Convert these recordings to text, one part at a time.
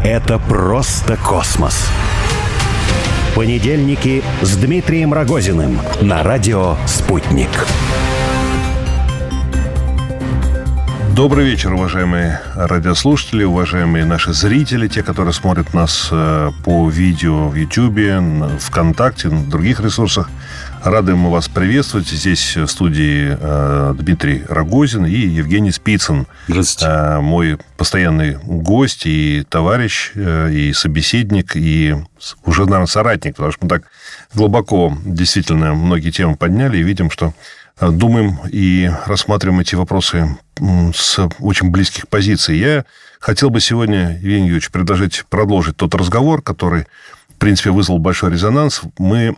это просто космос. Понедельники с Дмитрием Рогозиным на радио «Спутник». Добрый вечер, уважаемые радиослушатели, уважаемые наши зрители, те, которые смотрят нас по видео в Ютьюбе, ВКонтакте, на других ресурсах. Рады мы вас приветствовать. Здесь в студии Дмитрий Рогозин и Евгений Спицын. Здравствуйте. Мой постоянный гость и товарищ, и собеседник, и уже, наверное, соратник, потому что мы так глубоко действительно многие темы подняли и видим, что думаем и рассматриваем эти вопросы с очень близких позиций. Я хотел бы сегодня, Евгений Юрьевич, предложить продолжить тот разговор, который, в принципе, вызвал большой резонанс. Мы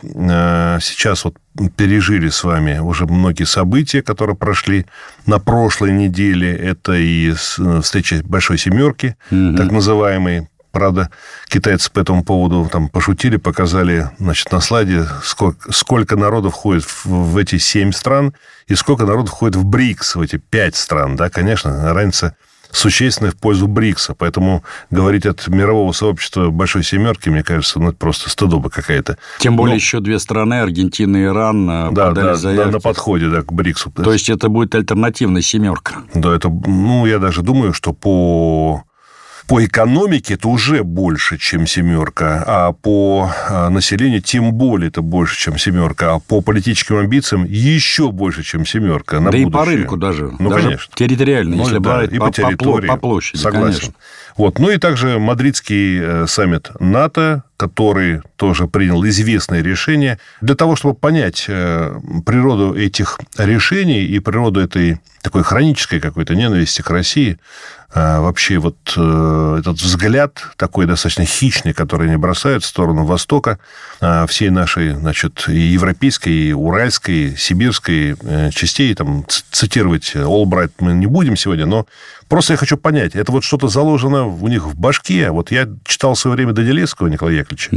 сейчас вот пережили с вами уже многие события, которые прошли на прошлой неделе. Это и встреча Большой Семерки, так называемой. Правда, китайцы по этому поводу там пошутили, показали, значит, на слайде, сколько народов входит в эти 7 стран и сколько народов входит в БРИКС, в эти 5 стран. Да, конечно, разница существенная в пользу БРИКСа. Поэтому говорить от мирового сообщества Большой Семерки, мне кажется, это просто стыдоба какая-то. Тем более еще 2 страны, Аргентина и Иран, подали заявки. Да, на подходе, да, к БРИКСу. То есть это будет альтернативная семерка. Да, это, я даже думаю, что по экономике это уже больше, чем семерка, а по населению тем более это больше, чем семерка, а по политическим амбициям еще больше, чем семерка. На будущее. И по рынку даже. Даже конечно. Территориально, если брать и по территории. По площади, согласен. Конечно. Вот. Ну и также мадридский саммит НАТО, который тоже принял известные решения. Для того, чтобы понять природу этих решений и природу этой такой хронической какой-то ненависти к России, вообще вот этот взгляд такой достаточно хищный, который они бросают в сторону Востока, всей нашей, значит, и европейской, и уральской, и сибирской частей, там, цитировать Олбрайт мы не будем сегодня, но просто я хочу понять, это вот что-то заложено у них в башке. Вот я читал в свое время Данилевского Николая Яковлевича,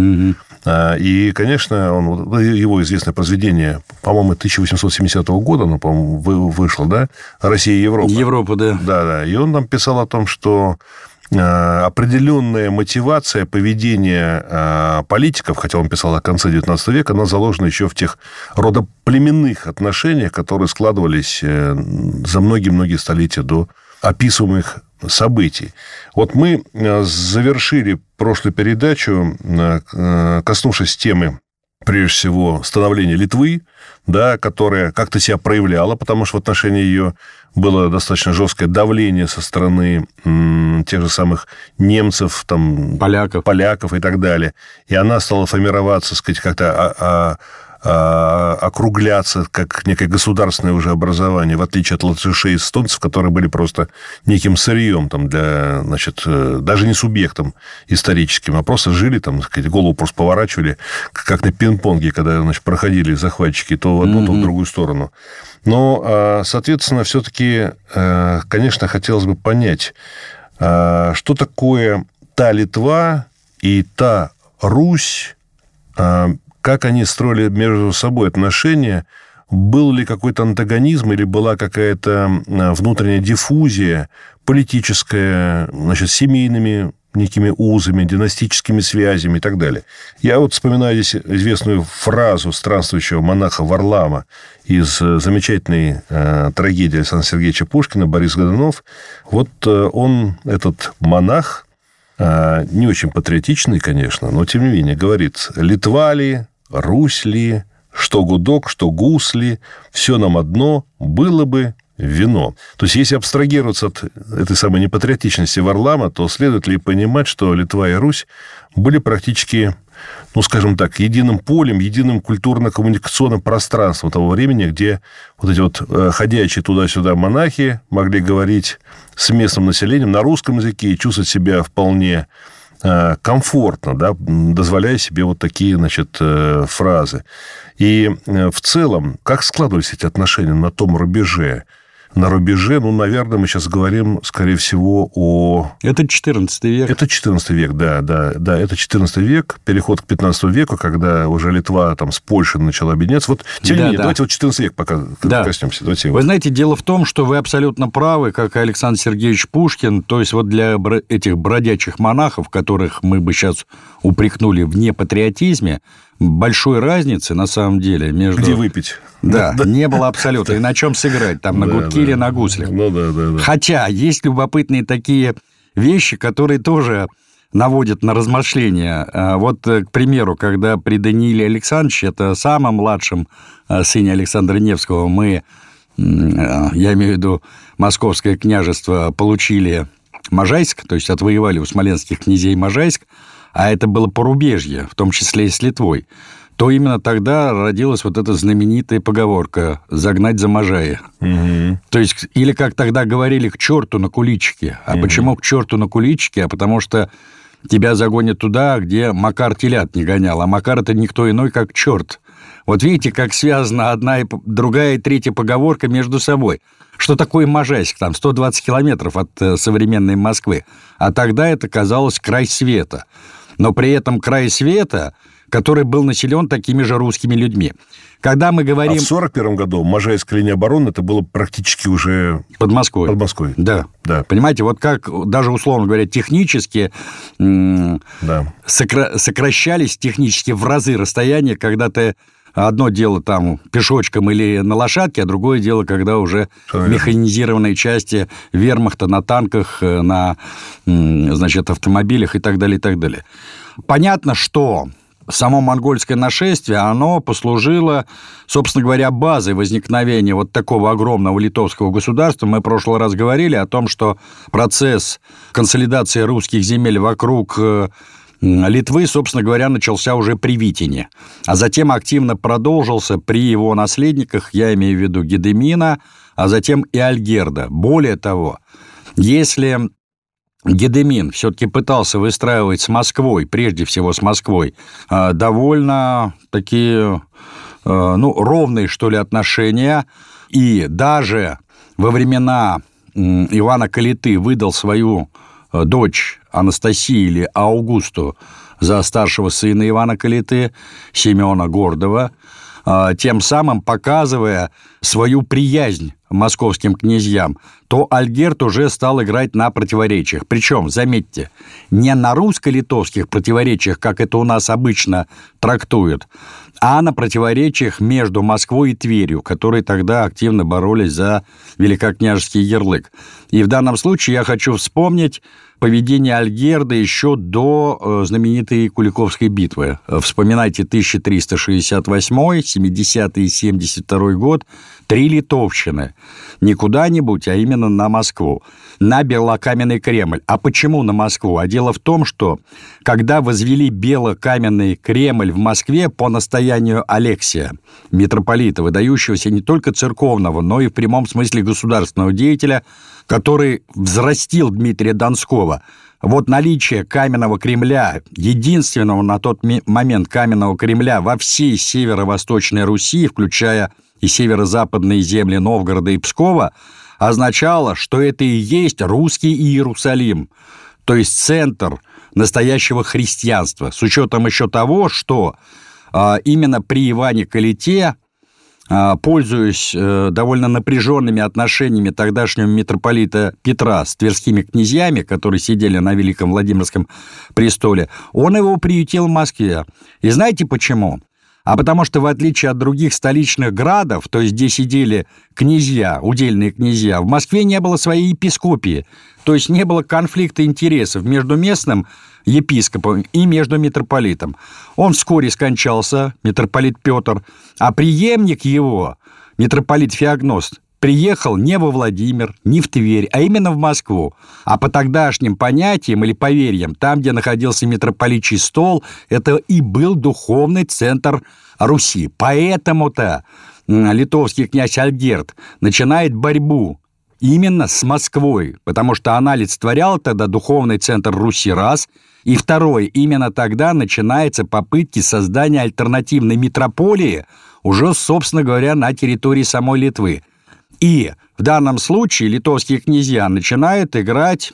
и, конечно, его известное произведение, по-моему, 1870 года, оно, по-моему, вышло, да, «Россия и Европа». Европа, да. Да. И он там писал о том, что определенная мотивация поведения политиков, хотя он писал о конце XIX века, она заложена еще в тех родоплеменных отношениях, которые складывались за многие-многие столетия до описываемых событий. Вот мы завершили прошлую передачу, коснувшись темы, прежде всего, становления Литвы, да, которая как-то себя проявляла, потому что в отношении ее было достаточно жесткое давление со стороны тех же самых немцев, там, поляков и так далее. И она стала формироваться, сказать, как-то округляться как некое государственное уже образование, в отличие от латышей и эстонцев, которые были просто неким сырьем там, для, значит, даже не субъектом историческим, а просто жили, там, сказать, голову просто поворачивали, как на пинг-понге, когда, значит, проходили захватчики то в одну, то в другую сторону. Но, соответственно, все-таки, конечно, хотелось бы понять, что такое та Литва и та Русь, как они строили между собой отношения, был ли какой-то антагонизм или была какая-то внутренняя диффузия политическая, значит, семейными некими узами, династическими связями и так далее. Я вот вспоминаю здесь известную фразу странствующего монаха Варлаама из замечательной трагедии Александра Сергеевича Пушкина «Борис Годунов». Вот он, этот монах, не очень патриотичный, конечно, но, тем не менее, говорит: «Литва ли, Русь ли, что гудок, что гусли, все нам одно, было бы вино». То есть, если абстрагироваться от этой самой непатриотичности Варлаама, то следует ли понимать, что Литва и Русь были практически, ну, скажем так, единым полем, единым культурно-коммуникационным пространством того времени, где вот эти вот ходячие туда-сюда монахи могли говорить с местным населением на русском языке и чувствовать себя вполне комфортно, да, дозволяя себе вот такие, значит, фразы. И в целом, как складывались эти отношения на том рубеже? на рубеже, наверное, мы сейчас говорим, скорее всего, о... Это 14 век. Это 14 век, да, это 14 век, переход к 15 веку, когда уже Литва там с Польшей начала объединяться. Вот, тем не менее, давайте 14 век пока коснемся. Вы знаете, дело в том, что вы абсолютно правы, как и Александр Сергеевич Пушкин, то есть вот для этих бродячих монахов, которых мы бы сейчас упрекнули в непатриотизме, большой разницы, на самом деле, между... Где выпить? Да, не было абсолютно. И на чем сыграть? Там на гудке или на гуслях. Хотя есть любопытные такие вещи, которые тоже наводят на размышления. Вот, к примеру, когда при Данииле Александровиче, это самом младшем сыне Александра Невского, мы, я имею в виду Московское княжество, получили Можайск, то есть отвоевали у смоленских князей Можайск, а это было порубежье, в том числе и с Литвой, то именно тогда родилась вот эта знаменитая поговорка «загнать за Можаи». Угу. То есть, или как тогда говорили, к черту на куличике. А почему к черту на куличике? А потому что тебя загонят туда, где Макар телят не гонял. А Макар – это никто иной, как черт. Вот видите, как связана одна и другая и третья поговорка между собой. Что такое Можайск? Там 120 километров от современной Москвы. А тогда это казалось край света. Но при этом край света, который был населен такими же русскими людьми. Когда мы говорим... А в 1941 году Можайская линия обороны, это было практически уже... Под Москвой. Под Москвой. Да. Понимаете, вот как даже, условно говоря, технически сокращались технически в разы расстояния, когда ты одно дело там пешочком или на лошадке, а другое дело, когда уже механизированные части вермахта на танках, на, значит, автомобилях и так далее, и так далее. Понятно, что само монгольское нашествие, оно послужило, собственно говоря, базой возникновения вот такого огромного литовского государства. Мы в прошлый раз говорили о том, что процесс консолидации русских земель вокруг Литвы, собственно говоря, начался уже при Витине, а затем активно продолжился при его наследниках, я имею в виду Гедемина, а затем и Альгерда. Более того, если Гедемин все-таки пытался выстраивать с Москвой, прежде всего с Москвой, довольно такие, ровные, что ли, отношения, и даже во времена Ивана Калиты выдал свою дочь Анастасию или Аугусту за старшего сына Ивана Калиты, Семена Гордова, тем самым показывая свою приязнь московским князьям, то Альгерд уже стал играть на противоречиях. Причем, заметьте, не на русско-литовских противоречиях, как это у нас обычно трактуют, а на противоречиях между Москвой и Тверью, которые тогда активно боролись за великокняжеский ярлык. И в данном случае я хочу вспомнить поведение Альгерда еще до знаменитой Куликовской битвы. Вспоминайте 1368, 70-й и 72-й год. 3 литовщины. Не куда-нибудь, а именно на Москву. На белокаменный Кремль. А почему на Москву? А дело в том, что когда возвели белокаменный Кремль в Москве по настоянию Алексия, митрополита, выдающегося не только церковного, но и в прямом смысле государственного деятеля, который взрастил Дмитрия Донского, вот наличие каменного Кремля, единственного на тот момент каменного Кремля во всей северо-восточной Руси, включая и северо-западные земли Новгорода и Пскова, означало, что это и есть русский Иерусалим, то есть центр настоящего христианства, с учетом еще того, что именно при Иване Калите, пользуясь довольно напряженными отношениями тогдашнего митрополита Петра с тверскими князьями, которые сидели на Великом Владимирском престоле, он его приютил в Москве. И знаете почему? А потому что, в отличие от других столичных градов, то есть где сидели князья, удельные князья, в Москве не было своей епископии, то есть не было конфликта интересов между местным епископом и между митрополитом. Он вскоре скончался, митрополит Петр, а преемник его, митрополит Феогност, приехал не во Владимир, не в Тверь, а именно в Москву. А по тогдашним понятиям или поверьям, там, где находился митрополичий стол, это и был духовный центр Руси. Поэтому-то литовский князь Альгерд начинает борьбу именно с Москвой, потому что она олицетворяла тогда духовный центр Руси, раз, и второй, именно тогда начинаются попытки создания альтернативной митрополии уже, собственно говоря, на территории самой Литвы. И в данном случае литовские князья начинают играть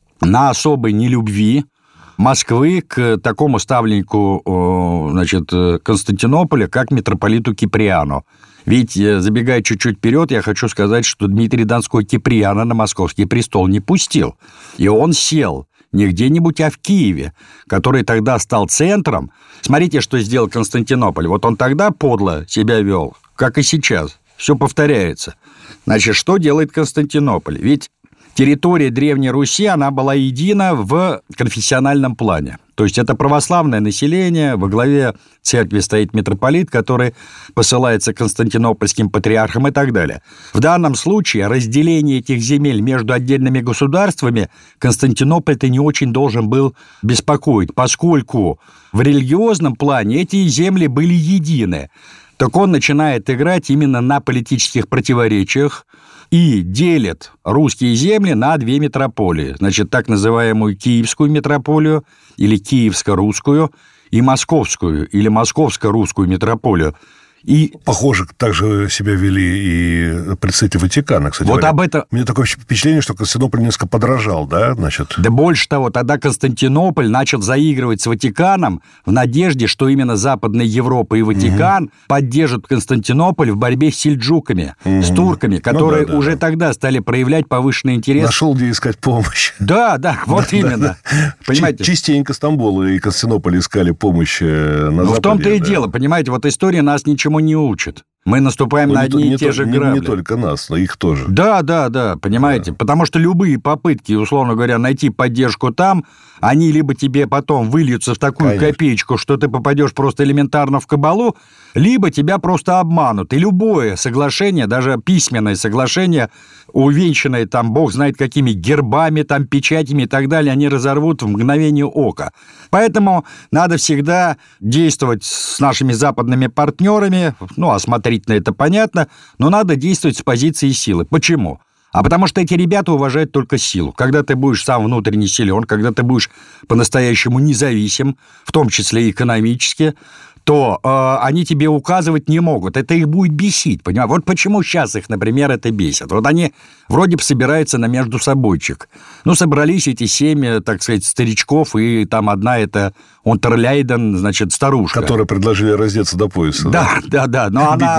на особой нелюбви Москвы к такому ставленнику, значит, Константинополя, как митрополиту Киприану. Ведь, забегая чуть-чуть вперед, я хочу сказать, что Дмитрий Донской Киприана на московский престол не пустил. И он сел не где-нибудь, а в Киеве, который тогда стал центром. Смотрите, что сделал Константинополь. Вот он тогда подло себя вел, как и сейчас. Все повторяется. Значит, что делает Константинополь? Ведь территория Древней Руси, она была едина в конфессиональном плане. То есть это православное население, во главе церкви стоит митрополит, который посылается константинопольским патриархом и так далее. В данном случае разделение этих земель между отдельными государствами Константинополь-то не очень должен был беспокоить, поскольку в религиозном плане эти земли были едины. Так он начинает играть именно на политических противоречиях и делит русские земли на две метрополии. Значит, так называемую Киевскую метрополию или Киевско-русскую и Московскую или Московско-русскую метрополию. И похоже, так же себя вели и представители Ватикана, кстати. Вот говоря. об этом... У меня такое впечатление, что Константинополь несколько подорожал, да, значит? Да больше того, тогда Константинополь начал заигрывать с Ватиканом в надежде, что именно Западная Европа и Ватикан поддержат Константинополь в борьбе с сельджуками, с турками, которые уже тогда стали проявлять повышенный интерес. Нашел, где искать помощь. Да, вот именно. Понимаете? Частенько Стамбул и Константинополь искали помощь на Западе. В том-то и дело, понимаете, вот история нас ничего не учит. Мы наступаем на одни и те же грабли. Не только нас, но их тоже. Да, понимаете? Да. Потому что любые попытки, условно говоря, найти поддержку там, они либо тебе потом выльются в такую копеечку, что ты попадешь просто элементарно в кабалу, либо тебя просто обманут. И любое соглашение, даже письменное соглашение, увенчанное там, бог знает какими гербами, там, печатями и так далее, они разорвут в мгновение ока. Поэтому надо всегда действовать с нашими западными партнерами, осмотрительно это понятно, но надо действовать с позиции силы. Почему? А потому что эти ребята уважают только силу. Когда ты будешь сам внутренне силен, когда ты будешь по-настоящему независим, в том числе и экономически, то они тебе указывать не могут. Это их будет бесить, понимаешь? Вот почему сейчас их, например, это бесит. Вот они вроде бы собираются на междусобойчик. Собрались эти 7, так сказать, старичков, и там одна это Унтерлейден, значит, старушка. Которые предложили раздеться до пояса. Да.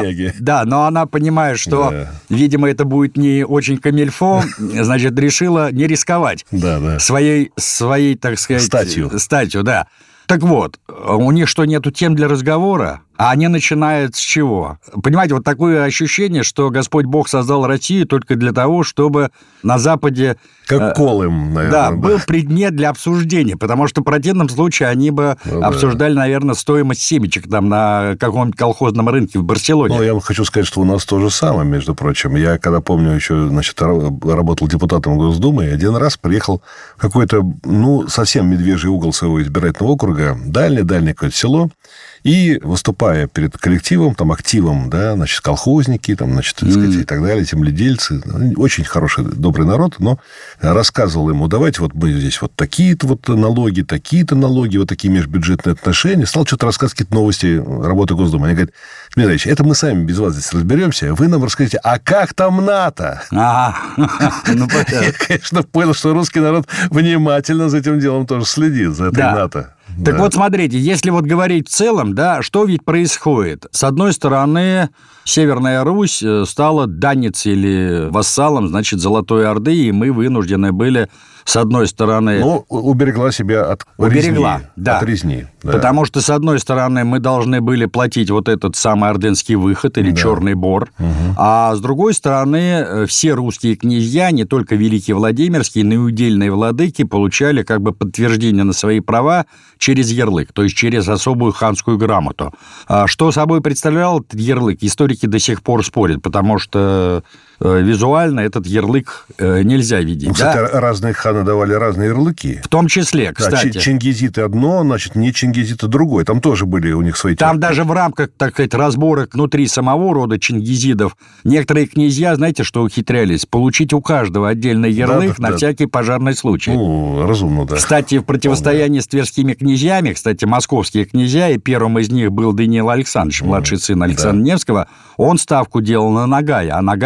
Но она понимает, что, видимо, это будет не очень камильфо, значит, решила не рисковать. Своей, так сказать... Статью, да. Так вот, у них что, нету тем для разговора? А они начинают с чего? Понимаете, вот такое ощущение, что Господь Бог создал Россию только для того, чтобы на Западе... Как Колым, наверное. Да, был предмет для обсуждения, потому что в противном случае они бы обсуждали, наверное, стоимость семечек там на каком-нибудь колхозном рынке в Барселоне. Я вам хочу сказать, что у нас то же самое, между прочим. Я, когда помню, еще, значит, работал депутатом Госдумы, и один раз приехал в какой-то, совсем медвежий угол своего избирательного округа, дальнее какое-то село, и выступая перед коллективом, там, активом, да, значит, колхозники, там, значит, так сказать, и так далее, земледельцы, очень хороший, добрый народ, но рассказывал ему, давайте вот мы здесь вот такие-то вот налоги, вот такие межбюджетные отношения, стал что-то рассказывать, какие-то новости работы Госдумы. Они говорят: Дмитрий Ильич, это мы сами без вас здесь разберемся, вы нам расскажите, а как там НАТО? Я, конечно, понял, что русский народ внимательно за этим делом тоже следит, за этой НАТО. Так вот, смотрите, если вот говорить в целом, да, что ведь происходит? С одной стороны, Северная Русь стала данницей или вассалом, значит, Золотой Орды, и мы вынуждены были, с одной стороны... уберегла себя от резни. Да. Потому что, с одной стороны, мы должны были платить вот этот самый Ордынский выход или Черный Бор, а с другой стороны, все русские князья, не только Великий Владимирский, но и удельные владыки, получали как бы подтверждение на свои права через ярлык, то есть через особую ханскую грамоту. Что собой представлял этот ярлык, историки до сих пор спорят, потому что визуально этот ярлык нельзя видеть. Кстати, разные ханы давали разные ярлыки. В том числе, кстати. Чингизиты одно, значит, не Чингизиты другое. Там тоже были у них свои... Там даже в рамках, так сказать, разборок внутри самого рода чингизидов некоторые князья, знаете, что ухитрялись? Получить у каждого отдельный ярлык на всякий пожарный случай. Разумно, да. Кстати, в противостоянии с тверскими князьями, московские князья, и первым из них был Даниил Александрович, младший сын Александра Невского, он ставку делал на Нагая, а Нагай был не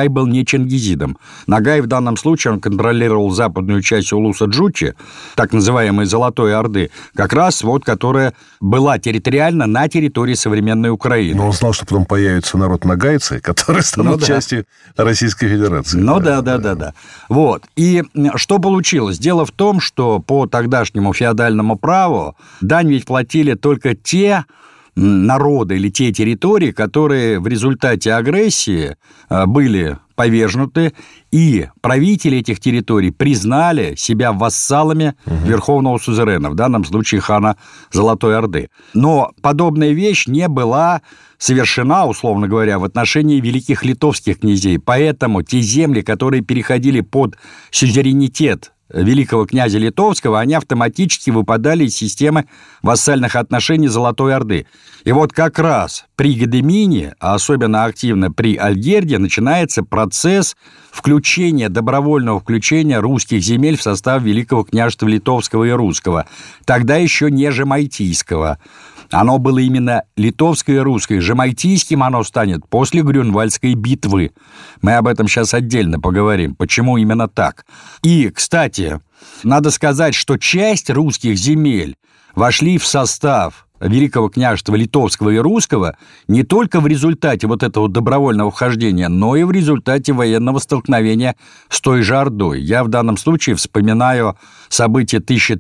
не Чингизидом. Нагай в данном случае, он контролировал западную часть Улуса-Джучи, так называемой Золотой Орды, как раз вот, которая была территориально на территории современной Украины. Но он знал, что потом появится народ нагайцы, которые станут частью Российской Федерации. Ну да. Вот. И что получилось? Дело в том, что по тогдашнему феодальному праву дань ведь платили только те народы или те территории, которые в результате агрессии были повергнуты, и правители этих территорий признали себя вассалами верховного сузерена, в данном случае хана Золотой Орды. Но подобная вещь не была совершена, условно говоря, в отношении великих литовских князей. Поэтому те земли, которые переходили под сюзеренитет великого князя Литовского, они автоматически выпадали из системы вассальных отношений Золотой Орды. И вот как раз при Гедемине, а особенно активно при Альгерде, начинается процесс добровольного включения русских земель в состав Великого княжества Литовского и Русского, тогда еще не Жемайтийского. Оно было именно литовское и русское. Жемайтийским оно станет после Грюнвальдской битвы. Мы об этом сейчас отдельно поговорим, почему именно так. И, кстати, надо сказать, что часть русских земель вошли в состав Великого княжества Литовского и Русского не только в результате вот этого добровольного вхождения, но и в результате военного столкновения с той же Ордой. Я в данном случае вспоминаю события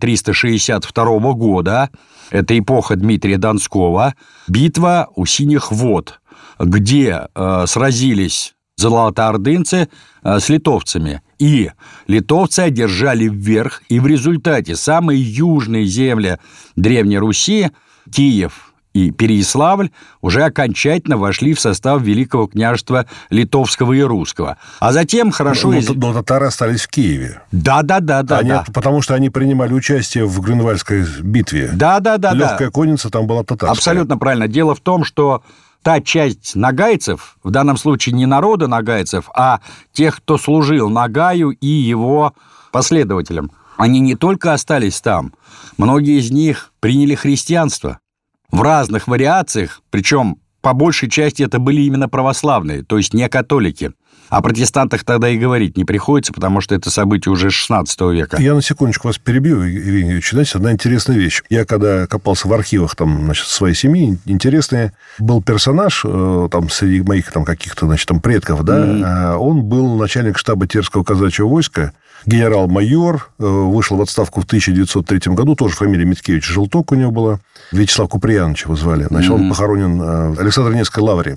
1362 года. Это эпоха Дмитрия Донского. Битва у Синих вод, где сразились золотоордынцы с литовцами. И литовцы одержали верх, и в результате самые южные земли Древней Руси, Киев и Переяславль, уже окончательно вошли в состав Великого княжества Литовского и Русского. А затем хорошо... Но татары остались в Киеве. Да. Потому что они принимали участие в Грюнвальдской битве. Да. Легкая конница там была татарская. Абсолютно правильно. Дело в том, что та часть нагайцев, в данном случае не народа нагайцев, а тех, кто служил Нагаю и его последователям, они не только остались там, многие из них приняли христианство в разных вариациях, причем по большей части это были именно православные, то есть не католики. О протестантах тогда и говорить не приходится, потому что это событие уже 16 века. Я на секундочку вас перебью, Евгений Юрьевич. Знаете, одна интересная вещь. Я когда копался в архивах своей семьи, интересный был персонаж там, среди моих каких-то предков, да, он был начальник штаба Терского казачьего войска, генерал-майор, вышел в отставку в 1903 году, тоже фамилия Миткевич Желток у него была, Вячеслав Куприянович его звали. Значит, он похоронен в Александро-Невской лавре,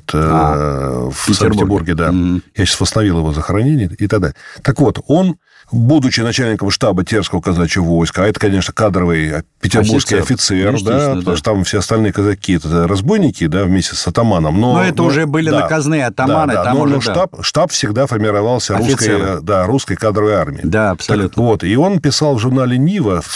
в Санкт-Петербурге, да. Я сейчас восстановил его захоронение и так далее. Так вот, он, будучи начальником штаба Терского казачьего войска, а это, конечно, кадровый петербургский офицер, да, потому что там все остальные казаки это разбойники, да, вместе с атаманом. Но это уже были наказные атаманы. Да, но штаб всегда формировался русской кадровой армией. Да, абсолютно. Вот, и он писал в журнале «Нива» в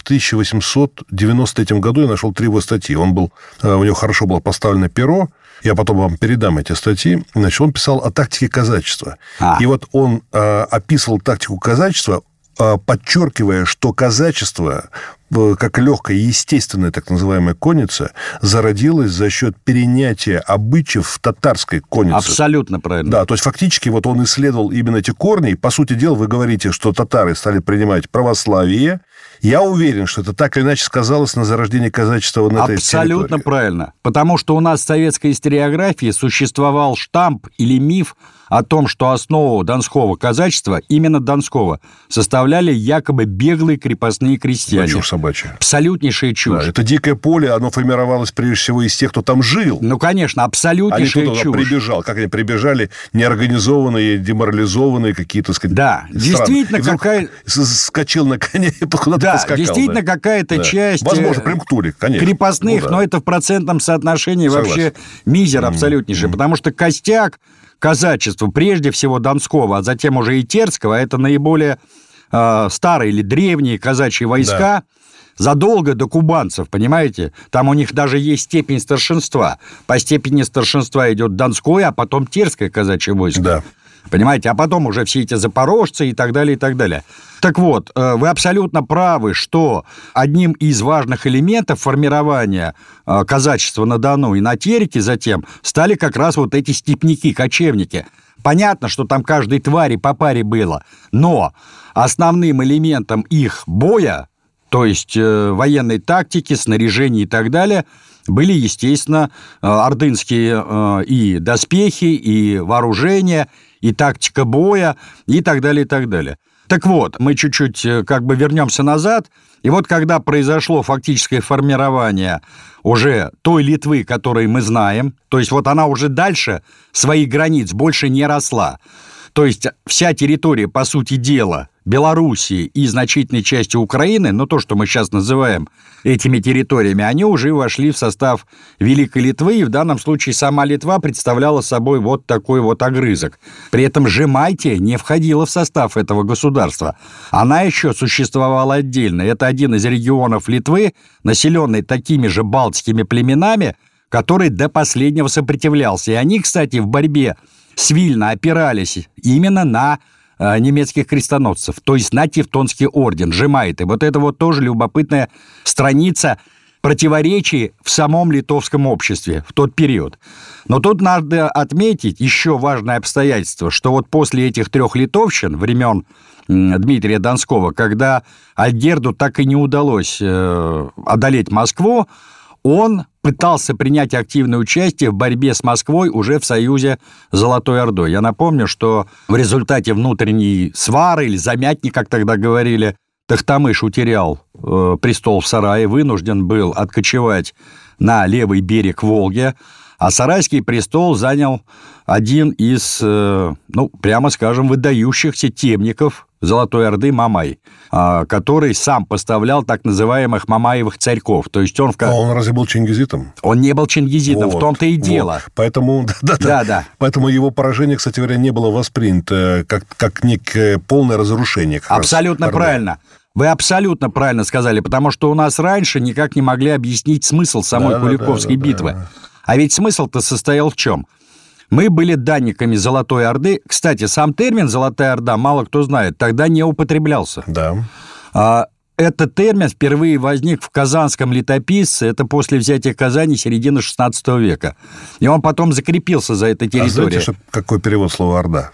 1893 году, я нашел 3 его статьи. У него хорошо было поставлено перо, я потом вам передам эти статьи. Значит, он писал о тактике казачества. И вот он описывал тактику казачества, подчеркивая, что казачество, как легкая, естественная так называемая конница, зародилось за счет перенятия обычаев татарской конницы. Абсолютно правильно. Да, то есть фактически вот он исследовал именно эти корни. И, по сути дела, вы говорите, что татары стали принимать православие. Я уверен, что это так или иначе сказалось на зарождении казачества на этой территории. Абсолютно правильно. Потому что у нас в советской историографии существовал штамп или миф о том, что основу донского казачества, именно донского, составляли якобы беглые крепостные крестьяне. Чушь собачья. Абсолютнейшая чушь. Да, это дикое поле, оно формировалось прежде всего из тех, кто там жил. Ну, конечно, абсолютнейшая чушь. Они туда прибежал. Как они прибежали? Неорганизованные, деморализованные какие-то, да, действительно, какая... Скачил на коне и куда-то поскакал. Действительно, какая-то часть... Возможно, прям к Туле, конечно. Крепостных, но это в процентном соотношении вообще мизер абсолютнейший. Потому что костяк казачества, прежде всего Донского, а затем уже и Терского, это наиболее старые или древние казачьи войска, задолго до кубанцев, понимаете? Там у них даже есть степень старшинства. По степени старшинства идет Донское, а потом Терское казачье войско. Да. Понимаете? А потом уже все эти запорожцы и так далее, и так далее. Так вот, вы абсолютно правы, что одним из важных элементов формирования казачества на Дону и на Тереке затем стали как раз вот эти степняки, кочевники. Понятно, что там каждой твари по паре было, но основным элементом их боя, то есть военной тактики, снаряжения и так далее, были, естественно, ордынские и доспехи, и вооружение, и тактика боя, и так далее, и так далее. Так вот, мы чуть-чуть вернемся назад, и вот когда произошло фактическое формирование уже той Литвы, которую мы знаем, то есть вот она уже дальше своих границ больше не росла, то есть вся территория, по сути дела, Белоруссии и значительной части Украины, то, что мы сейчас называем этими территориями, они уже вошли в состав Великой Литвы, и в данном случае сама Литва представляла собой вот такой вот огрызок. При этом Жемайтия не входила в состав этого государства. Она еще существовала отдельно. Это один из регионов Литвы, населенный такими же балтскими племенами, который до последнего сопротивлялся. И они, кстати, в борьбе с Вильно опирались именно на немецких крестоносцев, то есть на Тевтонский орден, жемайты. Вот это вот тоже любопытная страница противоречий в самом литовском обществе в тот период. Но тут надо отметить еще важное обстоятельство, что вот после этих 3 литовщин, времен Дмитрия Донского, когда Альгерду так и не удалось одолеть Москву, он пытался принять активное участие в борьбе с Москвой уже в союзе с Золотой Ордой. Я напомню, что в результате внутренней свары или замятни, как тогда говорили, Тохтамыш утерял престол в Сарае, вынужден был откочевать на левый берег Волги, а Сарайский престол занял один из, прямо скажем, выдающихся темников Золотой Орды Мамай, который сам поставлял так называемых мамаевых царьков. То есть он... он разве был чингизитом? Он не был чингизитом, в том-то и дело. Поэтому, да. Поэтому его поражение, кстати говоря, не было воспринято как некое полное разрушение. Абсолютно правильно. Вы абсолютно правильно сказали, потому что у нас раньше никак не могли объяснить смысл самой Куликовской битвы. Да. А ведь смысл-то состоял в чем? Мы были данниками Золотой Орды. Кстати, сам термин «Золотая Орда» мало кто знает, тогда не употреблялся. Да. Этот термин впервые возник в казанском летописце, это после взятия Казани середины XVI века. И он потом закрепился за этой территорией. А знаете, какой перевод слова «Орда»?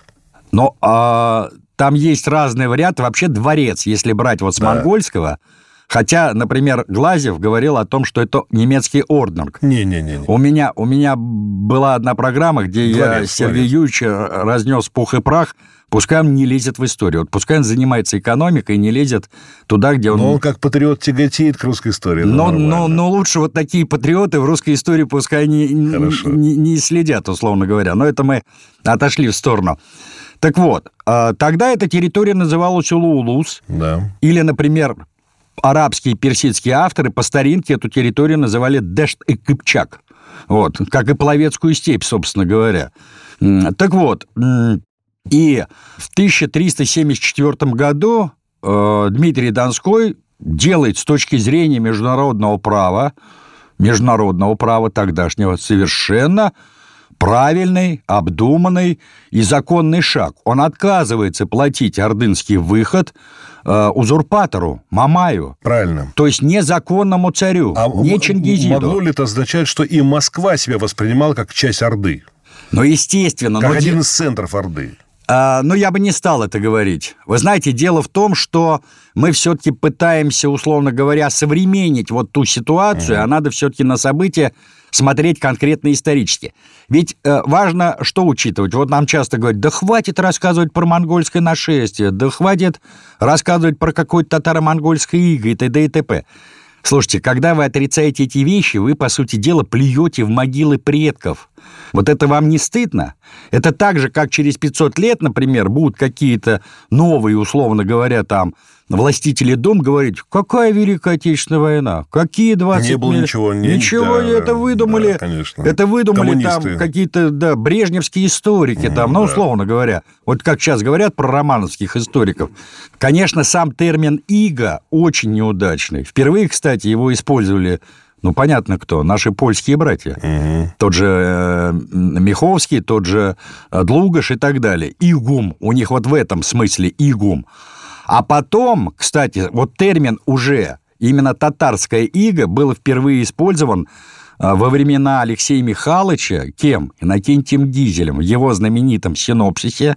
Там есть разные варианты. Вообще дворец, если брать вот с монгольского... Хотя, например, Глазьев говорил о том, что это немецкий орднунг. Не. У меня была одна программа, где я Сергея Юрьевича разнес пух и прах. Пускай он не лезет в историю. Вот пускай он занимается экономикой и не лезет туда, где он... Но он как патриот тяготеет к русской истории. Но лучше вот такие патриоты в русской истории пускай не следят, условно говоря. Но это мы отошли в сторону. Так вот, тогда эта территория называлась Улу-Улус. Да. Или, например... Арабские и персидские авторы по старинке эту территорию называли Дешт-и-Кыпчак. Вот, как и Половецкую степь, собственно говоря. Так вот, и в 1374 году Дмитрий Донской делает с точки зрения международного права тогдашнего, совершенно правильный, обдуманный и законный шаг. Он отказывается платить ордынский выход узурпатору, Мамаю. Правильно. То есть незаконному царю, не Чингизиду. Могло ли это означать, что и Москва себя воспринимала как часть Орды? Естественно. Как один из центров Орды. Я бы не стал это говорить. Вы знаете, дело в том, что мы все-таки пытаемся, условно говоря, современнить вот ту ситуацию, а надо все-таки на события смотреть конкретно исторически. Ведь важно что учитывать. Вот нам часто говорят, да хватит рассказывать про монгольское нашествие, да хватит рассказывать про какое-то татаро-монгольское иго и т.д. и т.п. Слушайте, когда вы отрицаете эти вещи, вы, по сути дела, плюете в могилы предков. Вот это вам не стыдно? Это так же, как через 500 лет, например, будут какие-то новые, условно говоря, там, властители дум говорить, какая Великая Отечественная война, какие 20 Не было ничего. Ничего, это выдумали. Да, конечно. Это выдумали коммунисты. Там какие-то, брежневские историки, условно говоря. Вот как сейчас говорят про романовских историков. Конечно, сам термин «иго» очень неудачный. Впервые, кстати, его использовали Ну, понятно кто. Наши польские братья. Угу. Тот же Миховский, тот же Длугаш и так далее. Игум. У них вот в этом смысле игум. А потом, кстати, вот термин уже, именно татарская ига, был впервые использован во времена Алексея Михайловича, кем? Иннокентием Гизелем, в его знаменитом синопсисе,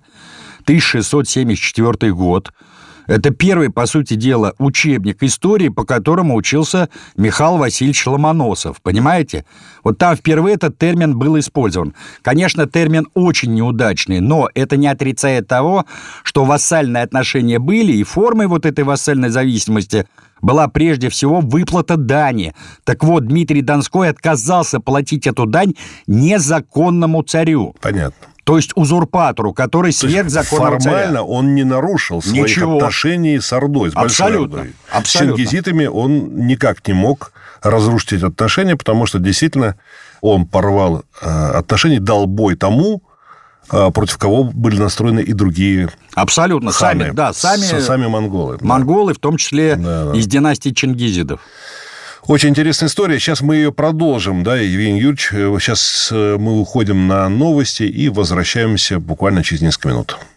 1674 год. Это первый, по сути дела, учебник истории, по которому учился Михаил Васильевич Ломоносов. Понимаете? Вот там впервые этот термин был использован. Конечно, термин очень неудачный, но это не отрицает того, что вассальные отношения были, и формой вот этой вассальной зависимости была прежде всего выплата дани. Так вот, Дмитрий Донской отказался платить эту дань незаконному царю. Понятно. То есть узурпатору, который сверх законного царя. Формально он не нарушил своих отношений с Ордой, с Большой Ордой. С чингизидами он никак не мог разрушить эти отношения, потому что действительно он порвал отношения, дал бой тому, против кого были настроены и другие абсолютно ханы. Сами монголы. Монголы, в том числе из династии чингизидов. Очень интересная история. Сейчас мы ее продолжим, да, Евгений Юрьевич. Сейчас мы уходим на новости и возвращаемся буквально через несколько минут.